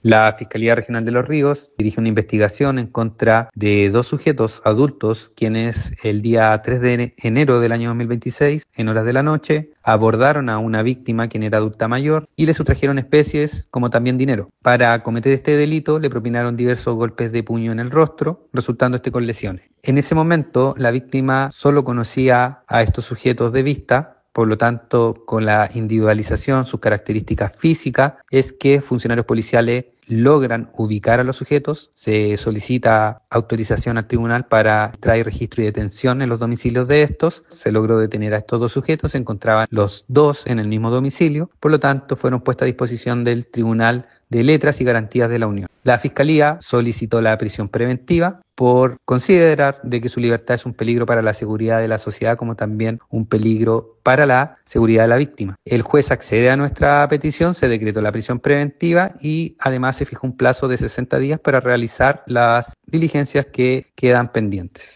La Fiscalía Regional de Los Ríos dirige una investigación en contra de dos sujetos adultos quienes el día 3 de enero del año 2026, en horas de la noche, abordaron a una víctima quien era adulta mayor y le sustrajeron especies como también dinero. Para cometer este delito le propinaron diversos golpes de puño en el rostro, resultando con lesiones. En ese momento la víctima solo conocía a estos sujetos de vista. Por lo tanto, con la individualización, sus características físicas, es que funcionarios policiales logran ubicar a los sujetos, se solicita autorización al tribunal para traer registro y detención en los domicilios de estos, se logró detener a estos dos sujetos, se encontraban los dos en el mismo domicilio, por lo tanto fueron puestos a disposición del Tribunal de Letras y Garantías de la Unión. La Fiscalía solicitó la prisión preventiva por considerar de que su libertad es un peligro para la seguridad de la sociedad como también un peligro para la seguridad de la víctima. El juez accede a nuestra petición, se decretó la prisión preventiva y además se fijó un plazo de 60 días para realizar las diligencias que quedan pendientes.